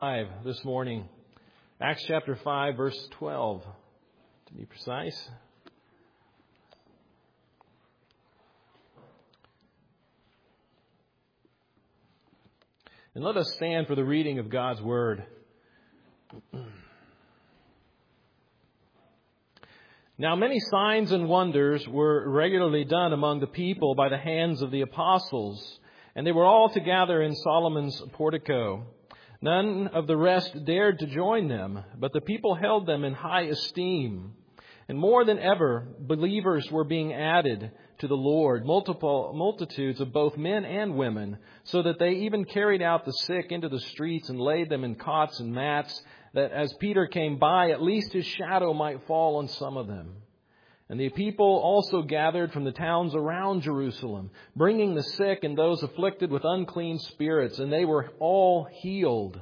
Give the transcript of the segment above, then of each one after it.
5 this morning. Acts chapter 5, verse 12, to be precise. And let us stand for the reading of God's Word. Now many signs and wonders were regularly done among the people by the hands of the apostles, and they were all together in Solomon's portico. None of the rest dared to join them, but the people held them in high esteem. And more than ever, believers were being added to the Lord, multitudes of both men and women, so that they even carried out the sick into the streets and laid them in cots and mats, that as Peter came by, at least his shadow might fall on some of them. And the people also gathered from the towns around Jerusalem, bringing the sick and those afflicted with unclean spirits, and they were all healed.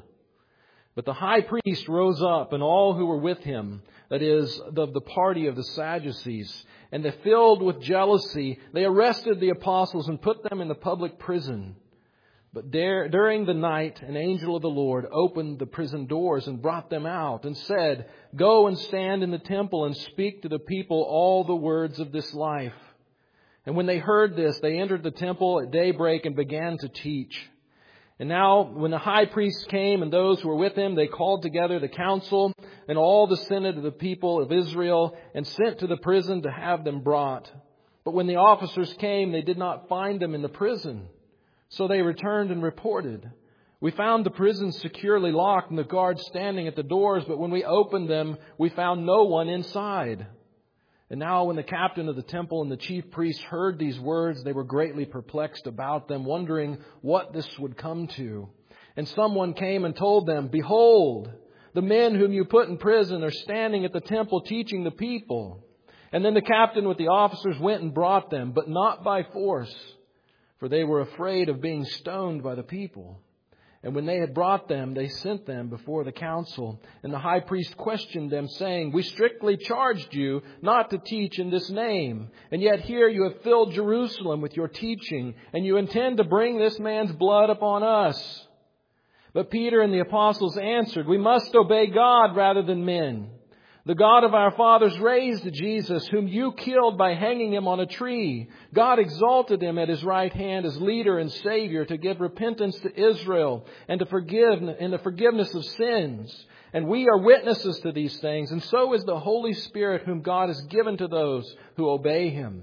But the high priest rose up, and all who were with him, that is, of the party of the Sadducees, and they, filled with jealousy, they arrested the apostles and put them in the public prison. But during the night, an angel of the Lord opened the prison doors and brought them out and said, "Go and stand in the temple and speak to the people all the words of this life." And when they heard this, they entered the temple at daybreak and began to teach. And now, when the high priest came and those who were with him, they called together the council and all the synod of the people of Israel and sent to the prison to have them brought. But when the officers came, they did not find them in the prison. So they returned and reported, "We found the prison securely locked and the guards standing at the doors, but when we opened them, we found no one inside." And now when the captain of the temple and the chief priests heard these words, they were greatly perplexed about them, wondering what this would come to. And someone came and told them, "Behold, the men whom you put in prison are standing at the temple teaching the people." And then the captain with the officers went and brought them, but not by force, for they were afraid of being stoned by the people. And when they had brought them, they sent them before the council. And the high priest questioned them, saying, "We strictly charged you not to teach in this name. And yet here you have filled Jerusalem with your teaching, and you intend to bring this man's blood upon us." But Peter and the apostles answered, "We must obey God rather than men. The God of our fathers raised Jesus, whom you killed by hanging him on a tree. God exalted him at his right hand as leader and Savior to give repentance to Israel and to the forgiveness of sins. And we are witnesses to these things, and so is the Holy Spirit whom God has given to those who obey him."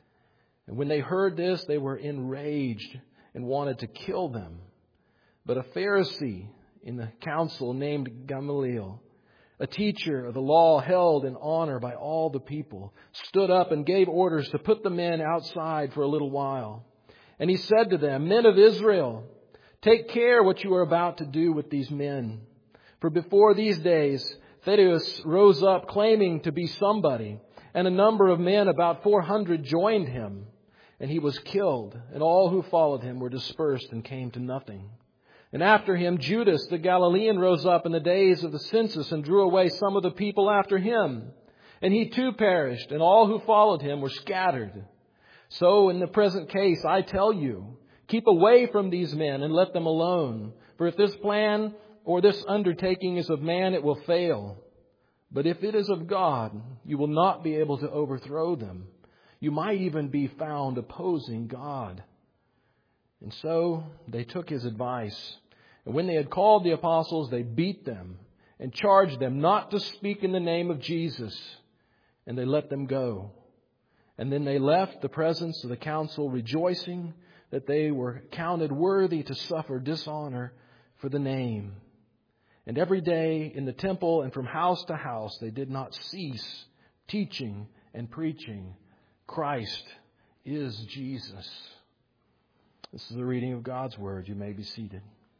And when they heard this, they were enraged and wanted to kill them. But a Pharisee in the council named Gamaliel, a teacher of the law held in honor by all the people, stood up and gave orders to put the men outside for a little while. And he said to them, "Men of Israel, take care what you are about to do with these men. For before these days, Thaddeus rose up claiming to be somebody, and a number of men, about 400, joined him. And he was killed, and all who followed him were dispersed and came to nothing. And after him, Judas the Galilean rose up in the days of the census and drew away some of the people after him. And he too perished, and all who followed him were scattered. So in the present case, I tell you, keep away from these men and let them alone. For if this plan or this undertaking is of man, it will fail. But if it is of God, you will not be able to overthrow them. You might even be found opposing God." And so they took his advice. And when they had called the apostles, they beat them and charged them not to speak in the name of Jesus. And they let them go. And then they left the presence of the council, rejoicing that they were counted worthy to suffer dishonor for the name. And every day in the temple and from house to house, they did not cease teaching and preaching, "Christ is Jesus." This is the reading of God's Word. You may be seated.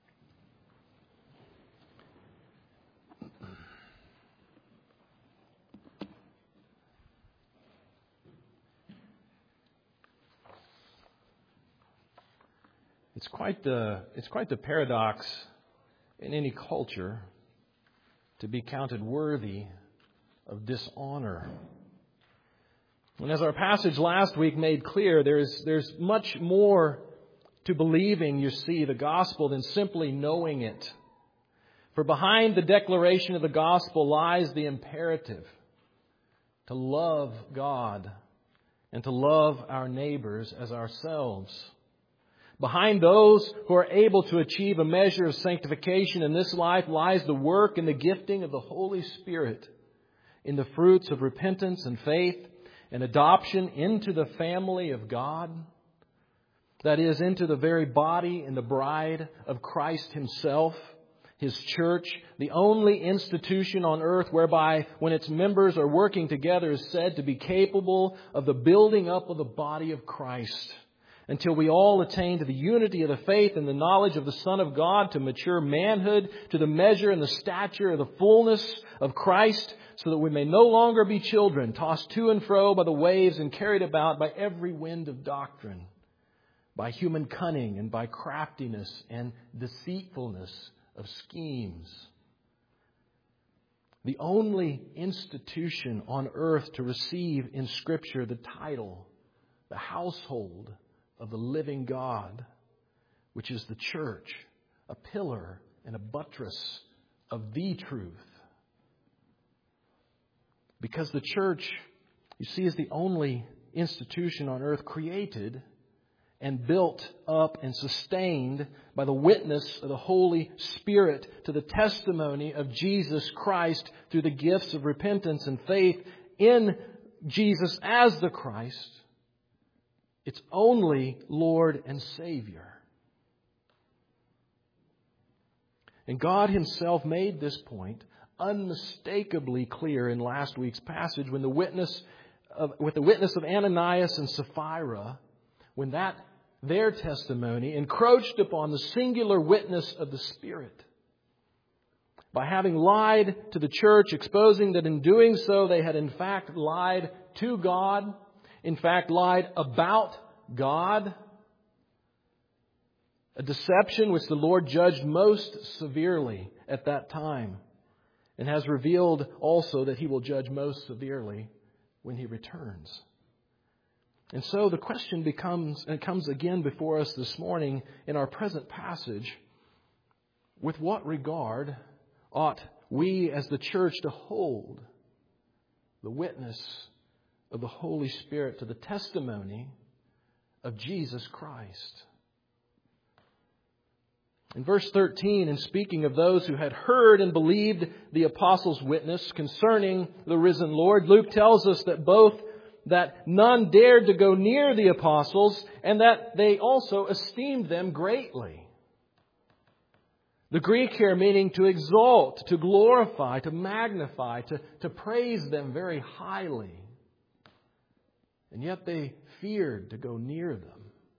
It's quite the paradox in any culture to be counted worthy of dishonor. And as our passage last week made clear, there's much more to believing, you see, the gospel than simply knowing it. For behind the declaration of the gospel lies the imperative to love God and to love our neighbors as ourselves. Behind those who are able to achieve a measure of sanctification in this life lies the work and the gifting of the Holy Spirit in the fruits of repentance and faith and adoption into the family of God. That is, into the very body and the bride of Christ Himself, His church, the only institution on earth whereby, when its members are working together, is said to be capable of the building up of the body of Christ, until we all attain to the unity of the faith and the knowledge of the Son of God, to mature manhood, to the measure and the stature of the fullness of Christ, so that we may no longer be children, tossed to and fro by the waves and carried about by every wind of doctrine, by human cunning and by craftiness and deceitfulness of schemes. The only institution on earth to receive in Scripture the title, the household of the living God, which is the church, a pillar and a buttress of the truth. Because the church, you see, is the only institution on earth created and built up and sustained by the witness of the Holy Spirit to the testimony of Jesus Christ through the gifts of repentance and faith in Jesus as the Christ. It's only Lord and Savior. And God Himself made this point unmistakably clear in last week's passage with the witness of Ananias and Sapphira, when their testimony encroached upon the singular witness of the Spirit. By having lied to the church, exposing that in doing so they had in fact lied to God, in fact lied about God, a deception which the Lord judged most severely at that time, and has revealed also that He will judge most severely when He returns. And so the question comes again before us this morning in our present passage: with what regard ought we as the church to hold the witness of the Holy Spirit to the testimony of Jesus Christ? In verse 13, in speaking of those who had heard and believed the apostles' witness concerning the risen Lord, Luke tells us that none dared to go near the apostles, and that they also esteemed them greatly. The Greek here meaning to exalt, to glorify, to magnify, to praise them very highly. And yet they feared to go near them.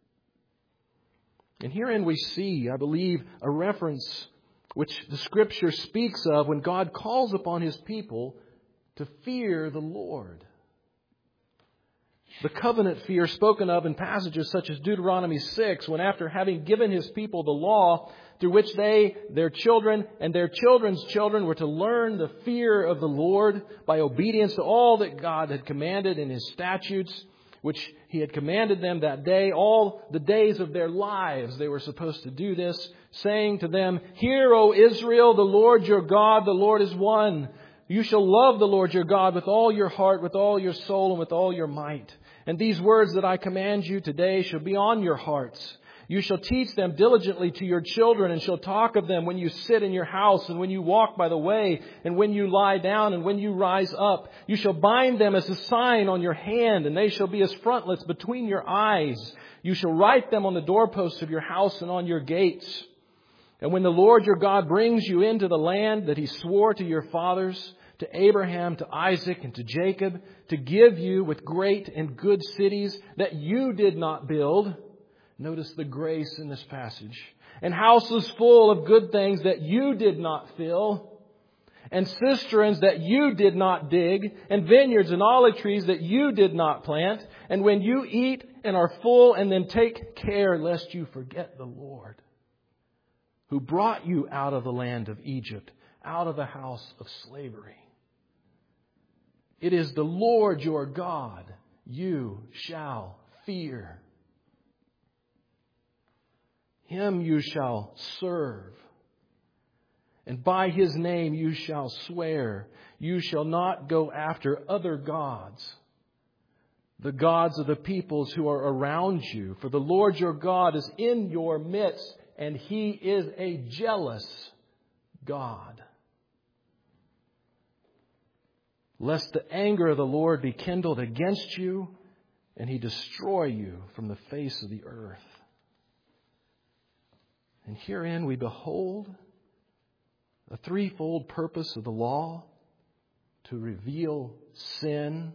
And herein we see, I believe, a reference which the Scripture speaks of when God calls upon His people to fear the Lord. The covenant fear spoken of in passages such as Deuteronomy 6, when after having given His people the law through which they, their children, and their children's children were to learn the fear of the Lord by obedience to all that God had commanded in His statutes, which He had commanded them that day, all the days of their lives they were supposed to do this, saying to them, "Hear, O Israel, the Lord your God, the Lord is one. You shall love the Lord your God with all your heart, with all your soul, and with all your might. And these words that I command you today shall be on your hearts. You shall teach them diligently to your children, and shall talk of them when you sit in your house, and when you walk by the way, and when you lie down, and when you rise up. You shall bind them as a sign on your hand, and they shall be as frontlets between your eyes. You shall write them on the doorposts of your house and on your gates. And when the Lord your God brings you into the land that He swore to your fathers, to Abraham, to Isaac, and to Jacob, to give you with great and good cities that you did not build," notice the grace in this passage, "and houses full of good things that you did not fill, and cisterns that you did not dig, and vineyards and olive trees that you did not plant. And when you eat and are full, and then take care lest you forget the Lord, who brought you out of the land of Egypt, out of the house of slavery. It is the Lord your God you shall fear. Him you shall serve. And by His name you shall swear. You shall not go after other gods, the gods of the peoples who are around you. For the Lord your God is in your midst, and He is a jealous God. Lest the anger of the Lord be kindled against you, and He destroy you from the face of the earth. And herein we behold a threefold purpose of the law: to reveal sin,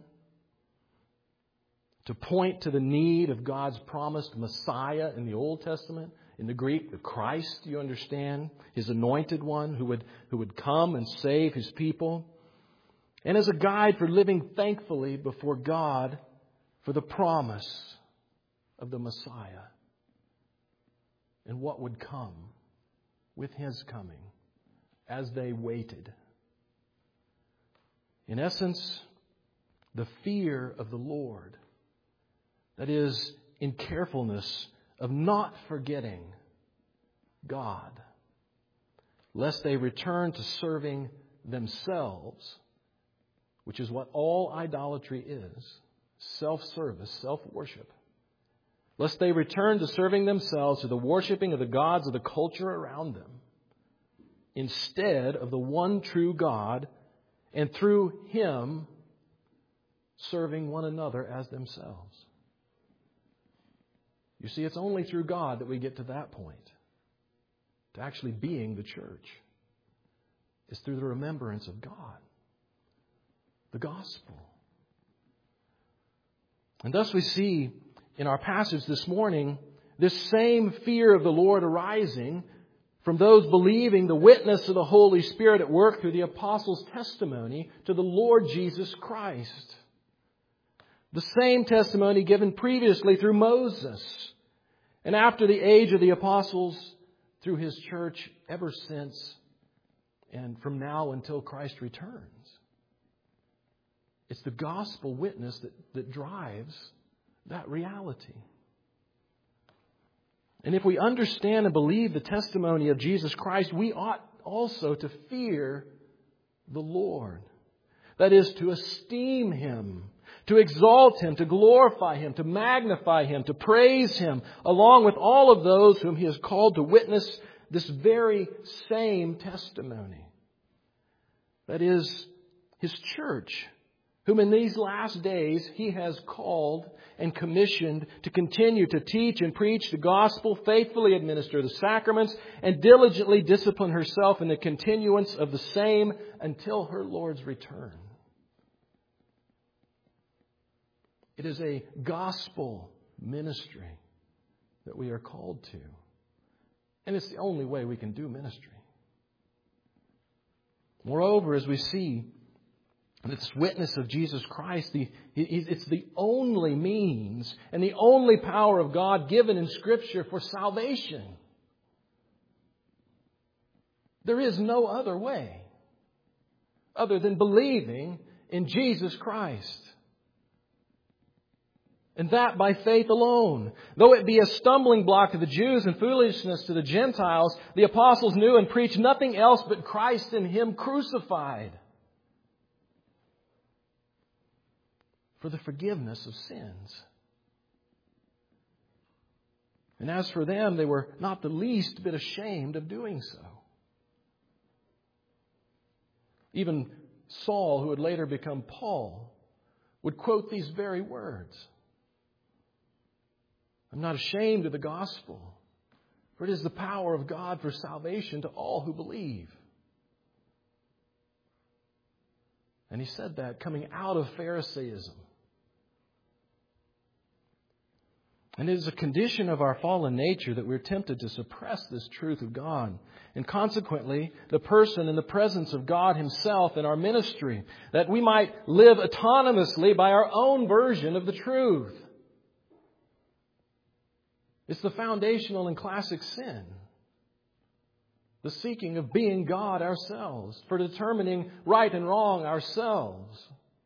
to point to the need of God's promised Messiah in the Old Testament. In the Greek, the Christ, you understand, His anointed one who would come and save His people. And as a guide for living thankfully before God for the promise of the Messiah and what would come with His coming as they waited. In essence, the fear of the Lord, that is, in carefulness of not forgetting God, lest they return to serving themselves, which is what all idolatry is: self-service, self-worship. Lest they return to serving themselves, to the worshiping of the gods of the culture around them, instead of the one true God, and through Him serving one another as themselves. You see, it's only through God that we get to that point, to actually being the church. It's through the remembrance of God, the gospel. And thus we see in our passage this morning this same fear of the Lord arising from those believing the witness of the Holy Spirit at work through the apostles' testimony to the Lord Jesus Christ. The same testimony given previously through Moses, and after the age of the apostles through His church ever since, and from now until Christ returns. It's the gospel witness that drives that reality. And if we understand and believe the testimony of Jesus Christ, we ought also to fear the Lord. That is, to esteem Him, to exalt Him, to glorify Him, to magnify Him, to praise Him, along with all of those whom He has called to witness this very same testimony. That is, His church, whom in these last days He has called and commissioned to continue to teach and preach the gospel, faithfully administer the sacraments, and diligently discipline herself in the continuance of the same until her Lord's return. It is a gospel ministry that we are called to. And it's the only way we can do ministry. Moreover, as we see this witness of Jesus Christ, it's the only means and the only power of God given in Scripture for salvation. There is no other way other than believing in Jesus Christ. And that by faith alone. Though it be a stumbling block to the Jews and foolishness to the Gentiles, the apostles knew and preached nothing else but Christ and Him crucified, for the forgiveness of sins. And as for them, they were not the least bit ashamed of doing so. Even Saul, who would later become Paul, would quote these very words: "I'm not ashamed of the gospel, for it is the power of God for salvation to all who believe." And he said that coming out of Pharisaism. And it is a condition of our fallen nature that we're tempted to suppress this truth of God. And consequently, the person and the presence of God Himself in our ministry, that we might live autonomously by our own version of the truth. It's the foundational and classic sin. The seeking of being God ourselves, for determining right and wrong ourselves.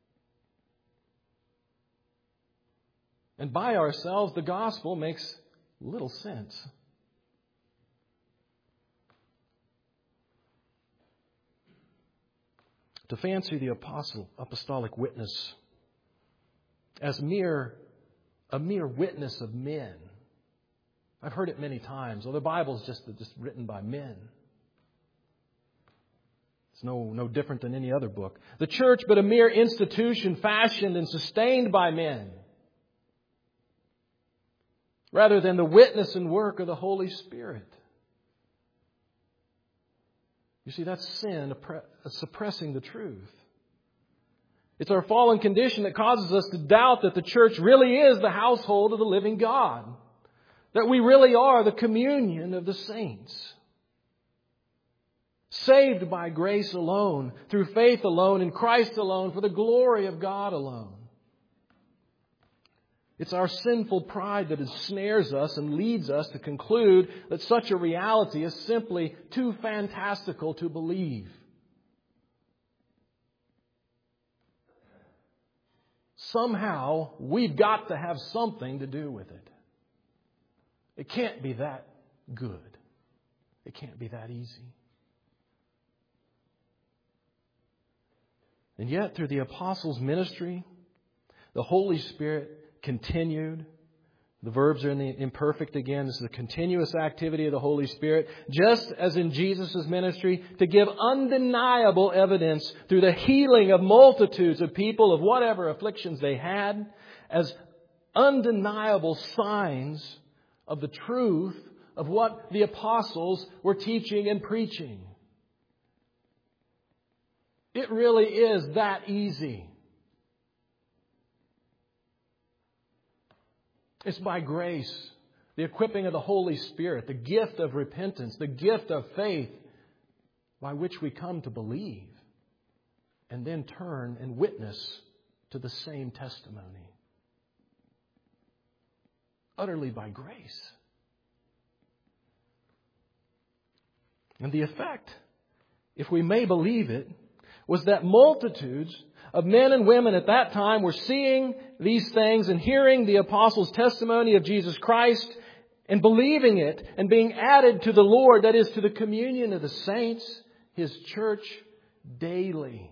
And by ourselves, the gospel makes little sense. to fancy the apostolic witness as a mere witness of men. I've heard it many times. Well, the Bible's just written by men. It's no different than any other book. The church, but a mere institution fashioned and sustained by men, rather than the witness and work of the Holy Spirit. You see, that's sin suppressing the truth. It's our fallen condition that causes us to doubt that the church really is the household of the living God. That we really are the communion of the saints. Saved by grace alone, through faith alone, in Christ alone, for the glory of God alone. It's our sinful pride that ensnares us and leads us to conclude that such a reality is simply too fantastical to believe. Somehow, we've got to have something to do with it. It can't be that good. It can't be that easy. And yet, through the apostles' ministry, the Holy Spirit continued. The verbs are in the imperfect again. This is a continuous activity of the Holy Spirit, just as in Jesus' ministry, to give undeniable evidence through the healing of multitudes of people of whatever afflictions they had, as undeniable signs of the truth of what the apostles were teaching and preaching. It really is that easy. It's by grace, the equipping of the Holy Spirit, the gift of repentance, the gift of faith, by which we come to believe and then turn and witness to the same testimony. Utterly by grace. And the effect, if we may believe it, was that multitudes of men and women at that time were seeing these things and hearing the apostles' testimony of Jesus Christ and believing it and being added to the Lord, that is, to the communion of the saints, His church, daily.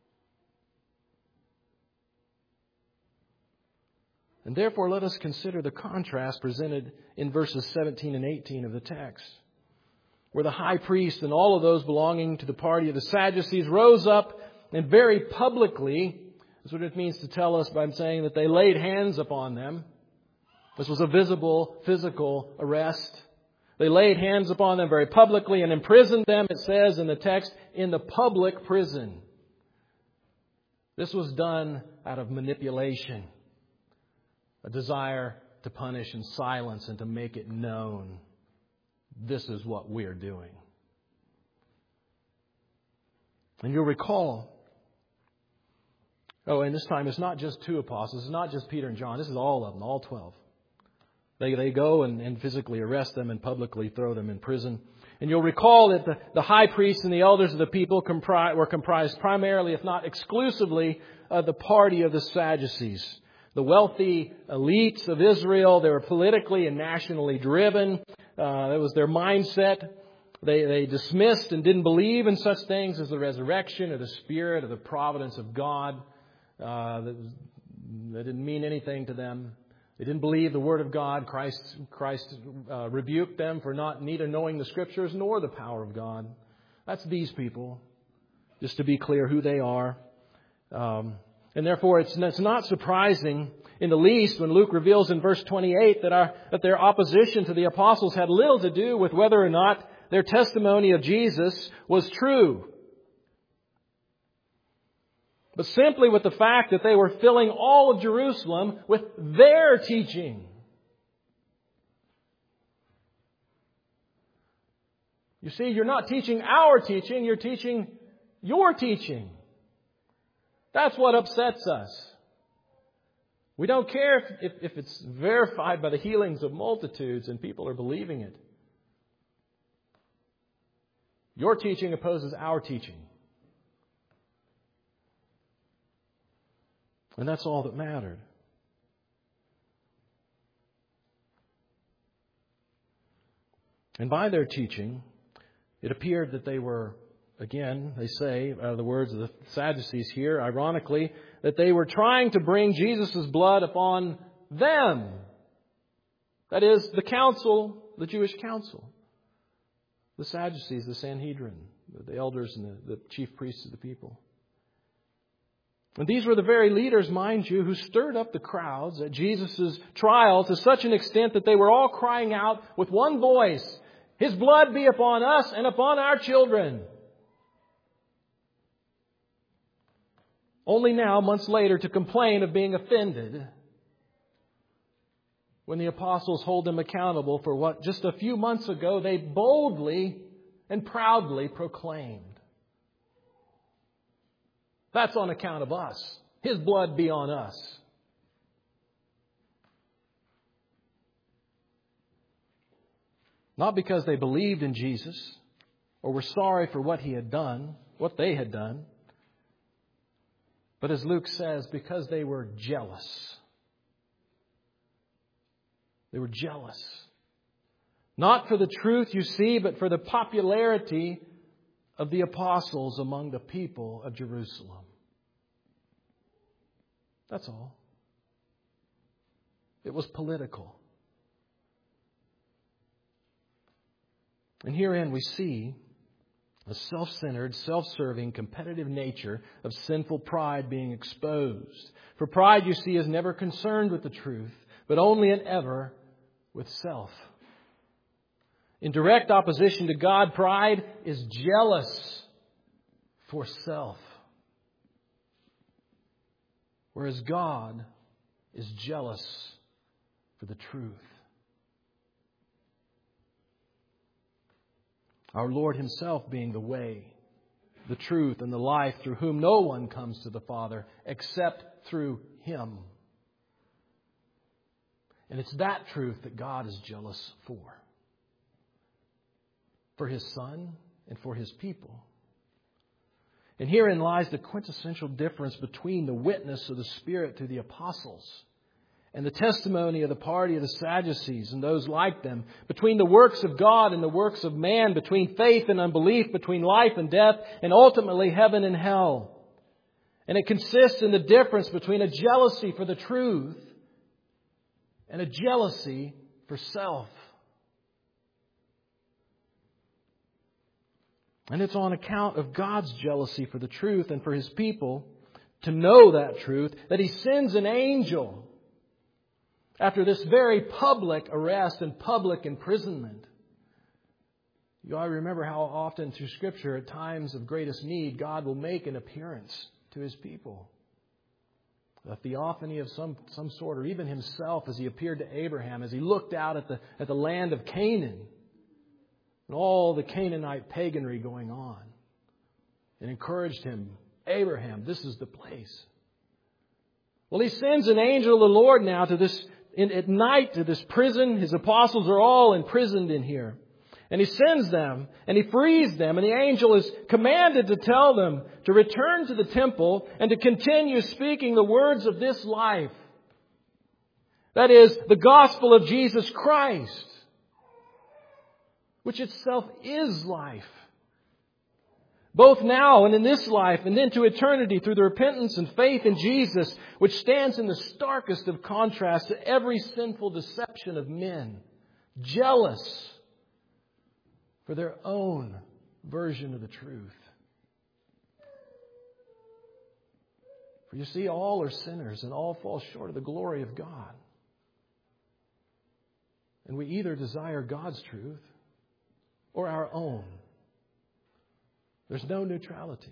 And therefore, let us consider the contrast presented in verses 17 and 18 of the text, where the high priest and all of those belonging to the party of the Sadducees rose up and very publicly, that's what it means to tell us by saying that they laid hands upon them. This was a visible, physical arrest. They laid hands upon them very publicly and imprisoned them, it says in the text, in the public prison. This was done out of manipulation, a desire to punish and silence and to make it known. This is what we're doing. And you'll recall, and this time it's not just two apostles, it's not just Peter and John, this is all of them, all 12. They go and physically arrest them and publicly throw them in prison. And you'll recall that the high priests and the elders of the people were comprised primarily, if not exclusively, of the party of the Sadducees. The wealthy elites of Israel, they were politically and nationally driven. That was their mindset. They dismissed and didn't believe in such things as the resurrection or the Spirit or the providence of God. That didn't mean anything to them. They didn't believe the Word of God. Christ rebuked them for neither knowing the Scriptures nor the power of God. That's these people, just to be clear who they are. And therefore, it's not surprising in the least when Luke reveals in verse 28 that their opposition to the apostles had little to do with whether or not their testimony of Jesus was true, but simply with the fact that they were filling all of Jerusalem with their teaching. You see, you're not teaching our teaching, you're teaching your teaching. That's what upsets us. We don't care if it's verified by the healings of multitudes and people are believing it. Your teaching opposes our teaching. And that's all that mattered. And by their teaching, it appeared that they were Again, they say, out of the words of the Sadducees here, ironically, that they were trying to bring Jesus' blood upon them. That is, the council, the Jewish council. The Sadducees, the Sanhedrin, the elders and the chief priests of the people. And these were the very leaders, mind you, who stirred up the crowds at Jesus' trial to such an extent that they were all crying out with one voice, His blood be upon us and upon our children. Only now, months later, to complain of being offended when the apostles hold them accountable for what just a few months ago they boldly and proudly proclaimed. That's on account of us. His blood be on us. Not because they believed in Jesus or were sorry for what He had done, what they had done, but as Luke says, because they were jealous. They were jealous. Not for the truth, you see, but for the popularity of the apostles among the people of Jerusalem. That's all. It was political. And herein we see a self-centered, self-serving, competitive nature of sinful pride being exposed. For pride, you see, is never concerned with the truth, but only and ever with self. In direct opposition to God, pride is jealous for self. Whereas God is jealous for the truth. Our Lord Himself being the way, the truth, and the life, through whom no one comes to the Father except through Him. And it's that truth that God is jealous for His Son and for His people. And herein lies the quintessential difference between the witness of the Spirit to the apostles and the testimony of the party of the Sadducees and those like them, between the works of God and the works of man, between faith and unbelief, between life and death, and ultimately heaven and hell. And it consists in the difference between a jealousy for the truth and a jealousy for self. And it's on account of God's jealousy for the truth and for His people to know that truth that He sends an angel after this very public arrest and public imprisonment. You ought to remember how often through Scripture, at times of greatest need, God will make an appearance to His people. A theophany of some sort, or even Himself as He appeared to Abraham, as He looked out at the land of Canaan and all the Canaanite paganry going on, and encouraged him, Abraham, this is the place. Well, He sends an angel of the Lord now to this at night to this prison. His apostles are all imprisoned in here. And He sends them and He frees them. And the angel is commanded to tell them to return to the temple and to continue speaking the words of this life. That is, the gospel of Jesus Christ, which itself is life. Both now and in this life and into eternity through the repentance and faith in Jesus, which stands in the starkest of contrast to every sinful deception of men, jealous for their own version of the truth. For you see, all are sinners and all fall short of the glory of God. And we either desire God's truth or our own. There's no neutrality.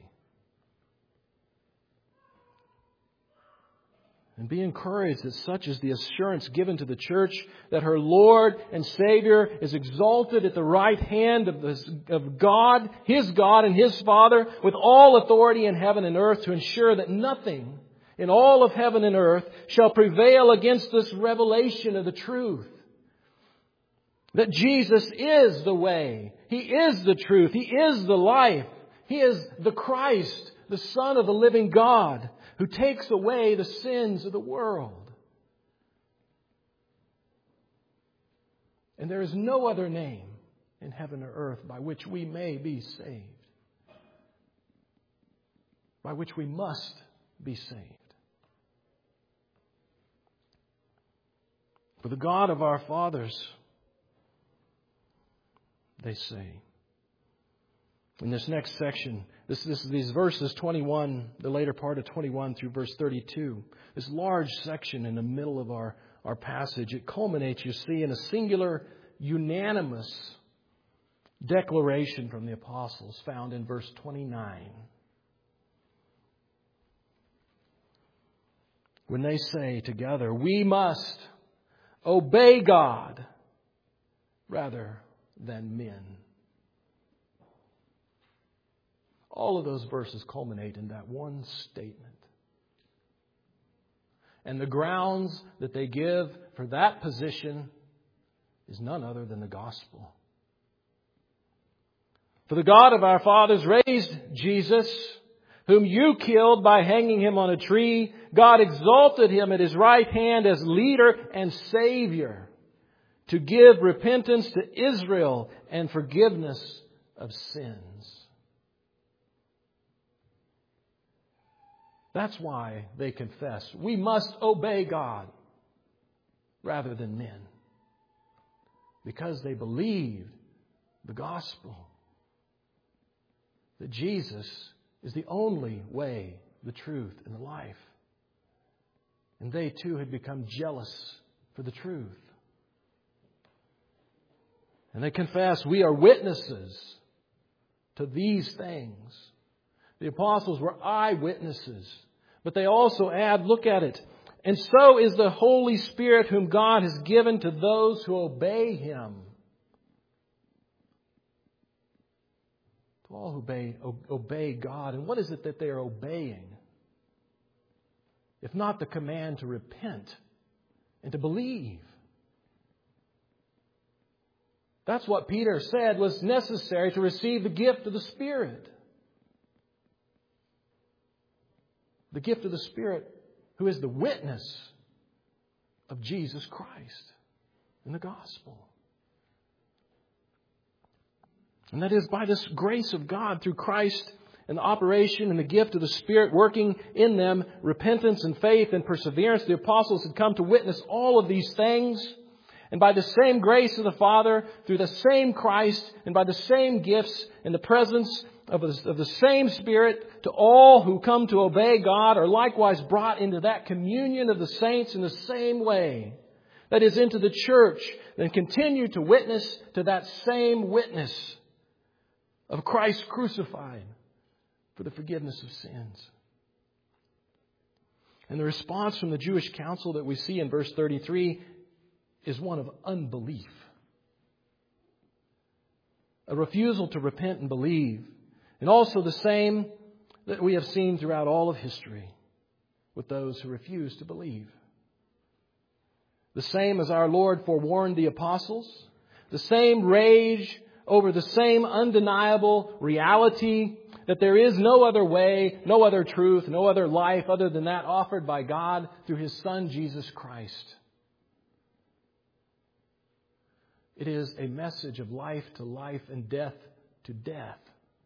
And be encouraged that such is the assurance given to the church that her Lord and Savior is exalted at the right hand of God, His God and His Father, with all authority in heaven and earth, to ensure that nothing in all of heaven and earth shall prevail against this revelation of the truth. That Jesus is the way. He is the truth. He is the life. He is the Christ, the Son of the living God, who takes away the sins of the world. And there is no other name in heaven or earth by which we may be saved. by which we must be saved. For the God of our fathers, they say. In this next section, these verses 21, the later part of 21 through verse 32, this large section in the middle of our passage, it culminates, you see, in a singular, unanimous declaration from the apostles found in verse 29. When they say together, we must obey God rather than men. All of those verses culminate in that one statement. And the grounds that they give for that position is none other than the gospel. For the God of our fathers raised Jesus, whom you killed by hanging Him on a tree. God exalted Him at His right hand as leader and Savior, to give repentance to Israel and forgiveness of sins. That's why they confess, we must obey God rather than men. Because they believed the gospel. That Jesus is the only way, the truth, and the life. And they too had become jealous for the truth. And they confess, we are witnesses to these things. The apostles were eyewitnesses. But they also add, look at it, and so is the Holy Spirit whom God has given to those who obey Him. To all who obey God. And what is it that they are obeying? If not the command to repent and to believe. That's what Peter said was necessary to receive the gift of the Spirit. The gift of the Spirit, who is the witness of Jesus Christ in the gospel. And that is by this grace of God through Christ and the operation and the gift of the Spirit working in them, repentance and faith and perseverance. The apostles had come to witness all of these things. And by the same grace of the Father, through the same Christ, and by the same gifts, in the presence of the same Spirit, to all who come to obey God are likewise brought into that communion of the saints in the same way. That is, into the church, and continue to witness to that same witness of Christ crucified for the forgiveness of sins. And the response from the Jewish council that we see in verse 33 is one of unbelief. A refusal to repent and believe. And also the same that we have seen throughout all of history with those who refuse to believe. The same as our Lord forewarned the apostles. The same rage over the same undeniable reality that there is no other way, no other truth, no other life other than that offered by God through His Son, Jesus Christ. It is a message of life to life and death to death.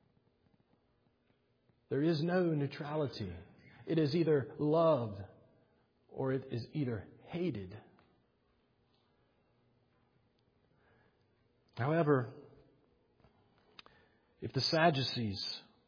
There is no neutrality. It is either loved or it is either hated. However, if the Sadducees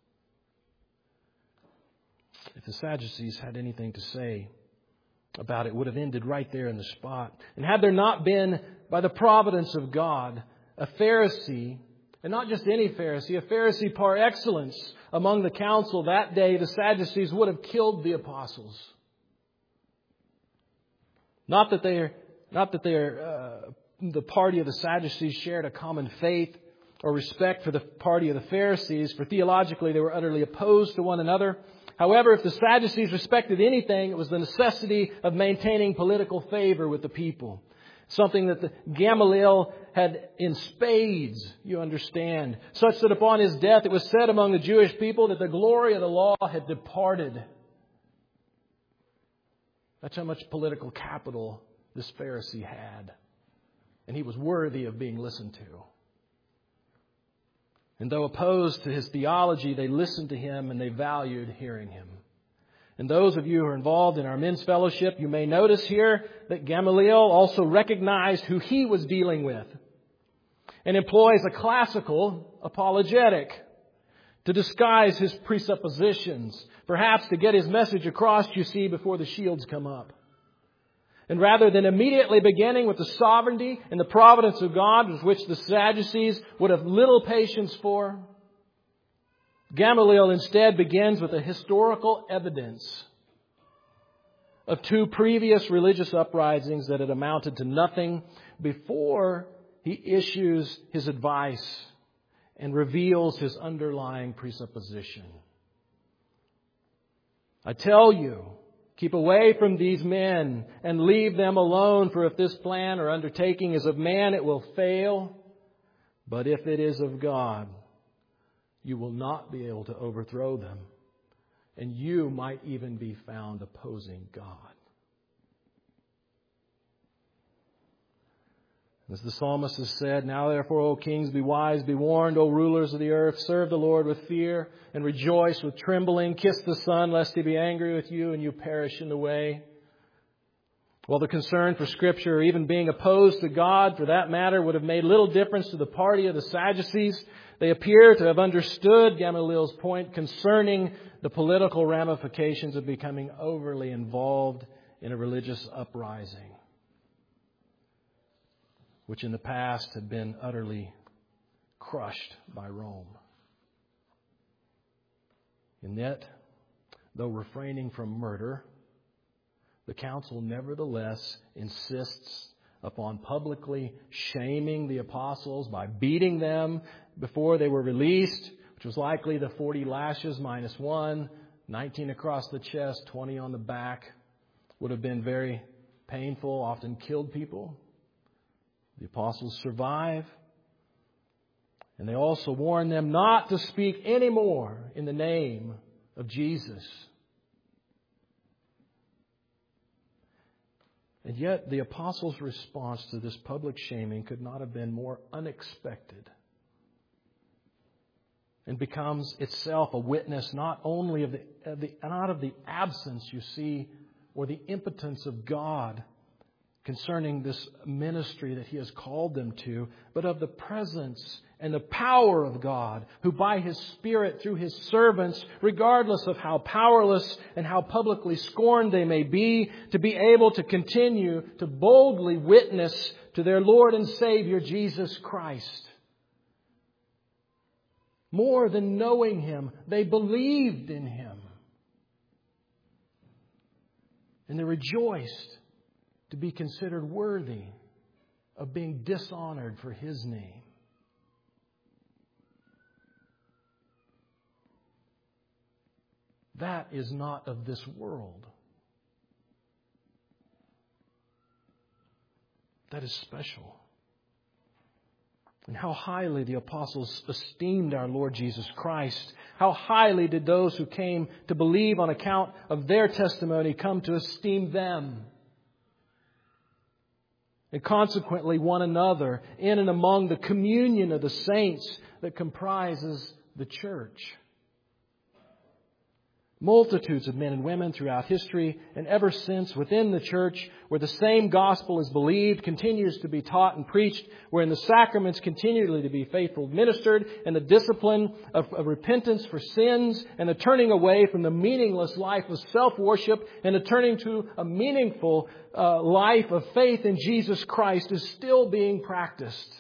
had anything to say about it, it would have ended right there in the spot. And had there not been, by the providence of God, a Pharisee, and not just any Pharisee, a Pharisee par excellence among the council that day, the Sadducees would have killed the apostles. Not that the party of the Sadducees shared a common faith or respect for the party of the Pharisees, for theologically they were utterly opposed to one another. However, if the Sadducees respected anything, it was the necessity of maintaining political favor with the people. Something that the Gamaliel had in spades, you understand. Such that upon his death it was said among the Jewish people that the glory of the law had departed. That's how much political capital this Pharisee had. And he was worthy of being listened to. And though opposed to his theology, they listened to him and they valued hearing him. And those of you who are involved in our men's fellowship, you may notice here that Gamaliel also recognized who he was dealing with and employs a classical apologetic to disguise his presuppositions, perhaps to get his message across, you see, before the shields come up. And rather than immediately beginning with the sovereignty and the providence of God, with which the Sadducees would have little patience for, Gamaliel instead begins with a historical evidence of two previous religious uprisings that had amounted to nothing before he issues his advice and reveals his underlying presupposition. I tell you, keep away from these men and leave them alone, for if this plan or undertaking is of man, it will fail. But if it is of God, you will not be able to overthrow them, and you might even be found opposing God. As the psalmist has said, now therefore, O kings, be wise, be warned, O rulers of the earth, serve the Lord with fear and rejoice with trembling. Kiss the Son, lest he be angry with you and you perish in the way. While the concern for Scripture, or even being opposed to God for that matter, would have made little difference to the party of the Sadducees, they appear to have understood Gamaliel's point concerning the political ramifications of becoming overly involved in a religious uprising, which in the past had been utterly crushed by Rome. And yet, though refraining from murder, the council nevertheless insists upon publicly shaming the apostles by beating them before they were released, which was likely the 40 lashes minus 1, 19 across the chest, 20 on the back. Would have been very painful, often killed people. The apostles survive. And they also warn them not to speak anymore in the name of Jesus. And yet the apostles' response to this public shaming could not have been more unexpected, and becomes itself a witness not only of the absence, you see, or the impotence of God concerning this ministry that He has called them to, but of the presence and the power of God, who by His Spirit, through His servants, regardless of how powerless and how publicly scorned they may be, to be able to continue to boldly witness to their Lord and Savior, Jesus Christ. More than knowing Him, they believed in Him. And they rejoiced to be considered worthy of being dishonored for His name. That is not of this world. That is special. And how highly the apostles esteemed our Lord Jesus Christ. How highly did those who came to believe on account of their testimony come to esteem them. And consequently one another in and among the communion of the saints that comprises the church. Multitudes of men and women throughout history and ever since within the church, where the same gospel is believed, continues to be taught and preached, wherein the sacraments continually to be faithfully administered, and the discipline of repentance for sins, and the turning away from the meaningless life of self-worship, and the turning to a meaningful life of faith in Jesus Christ is still being practiced.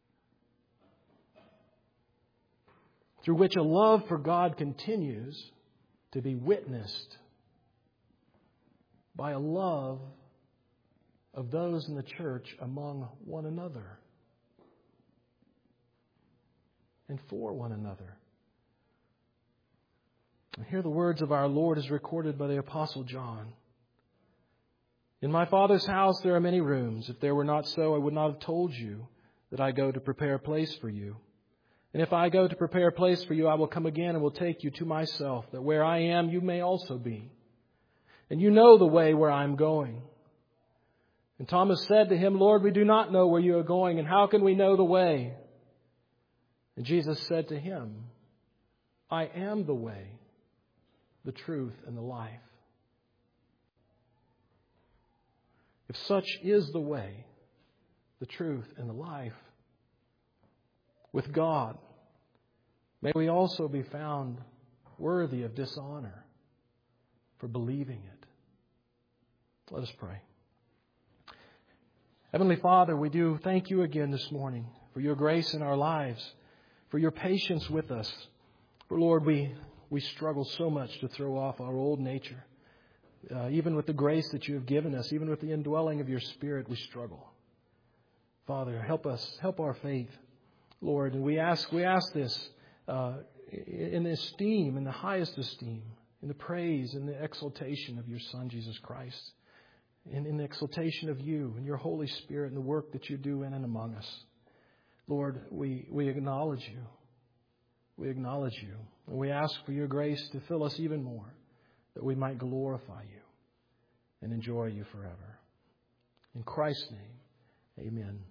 Through which a love for God continues to be witnessed by a love of those in the church among one another and for one another. And here the words of our Lord is recorded by the Apostle John. In my Father's house there are many rooms. If there were not so, I would not have told you that I go to prepare a place for you. And if I go to prepare a place for you, I will come again and will take you to myself, that where I am, you may also be. And you know the way where I am going. And Thomas said to Him, Lord, we do not know where you are going, and how can we know the way? And Jesus said to him, I am the way, the truth, and the life. If such is the way, the truth, and the life with God, may we also be found worthy of dishonor for believing it. Let us pray. Heavenly Father, we do thank you again this morning for your grace in our lives, for your patience with us. For Lord, we struggle so much to throw off our old nature. Even with the grace that you have given us, even with the indwelling of your Spirit, we struggle. Father, help us, help our faith, Lord. And we ask this in esteem, in the highest esteem, in the praise and the exaltation of your Son, Jesus Christ, and in the exaltation of you and your Holy Spirit and the work that you do in and among us. Lord, we acknowledge you. We acknowledge you. And we ask for your grace to fill us even more, that we might glorify you and enjoy you forever. In Christ's name, amen.